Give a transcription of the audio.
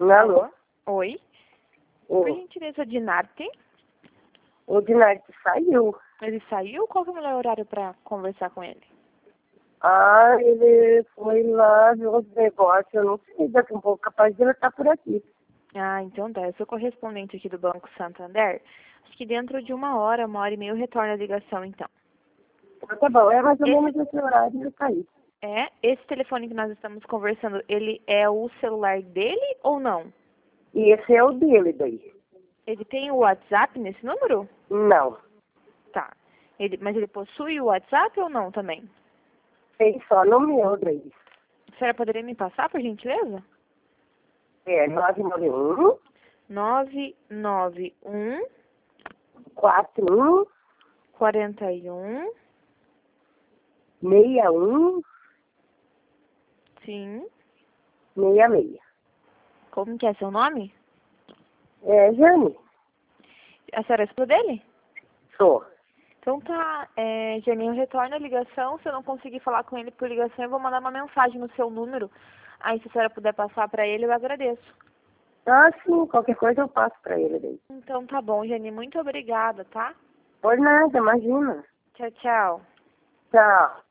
Alô? Oi? Ô, Por gentileza, Dinarte? o Dinarte saiu. Ele saiu? Qual que é o melhor horário para conversar com ele? Ah, ele foi lá ver os negócios. Eu não sei, daqui um pouco capaz de ele estar por aqui. Ah, então tá. Eu sou correspondente aqui do Banco Santander. Acho que dentro de 1 hora e meia eu retorno a ligação, então. Então, tá bom, é mais ou menos esse horário ele sair. Esse telefone que nós estamos conversando, ele é o celular dele ou não? E esse é o dele daí. Ele tem o WhatsApp nesse número? Não, Tá. Mas ele possui o WhatsApp ou não também? tem só no meu daí. A senhora poderia me passar, por gentileza? É 991 991 41 41 61 sim. 66. Como que é seu nome? É, Jane, A senhora é esposa dele? sou. Então tá, Jane, eu retorno a ligação. Se eu não conseguir falar com ele por ligação, eu vou mandar uma mensagem no seu número. Aí se a senhora puder passar para ele, eu agradeço. Ah, sim, qualquer coisa eu passo pra ele daí. Então tá bom, Jane. Muito obrigada, tá? Por nada, imagina. Tchau, tchau. Tchau.